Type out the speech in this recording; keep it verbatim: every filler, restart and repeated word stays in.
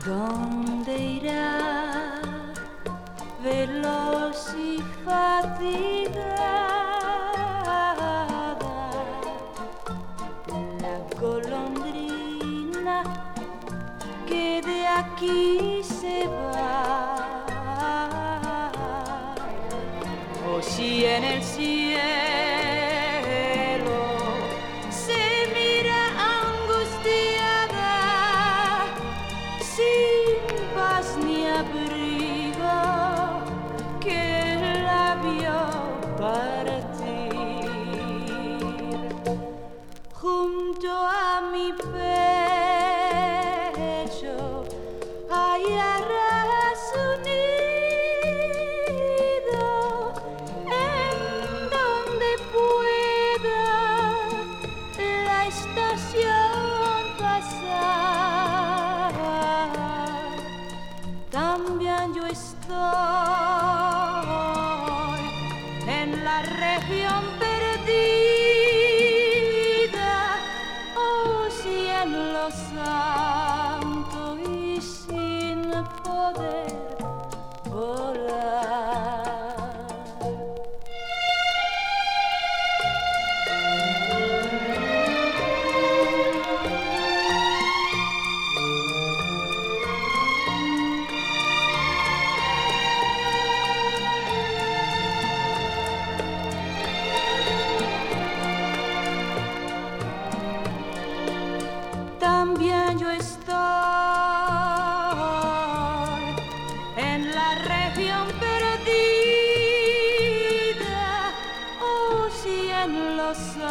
¿Dónde irá veloz y fatigada la golondrina que de aquí se va? O si en el cielo se mira angustiada, sin paz ni abrigo, que la vio partir junto a mi pecho, hallará su nido en donde pueda la estación pasar. También yo estoy en la región perdida, oh cielo santo, y sin poder volar. También yo estoy en la región perdida, oh cielo santo,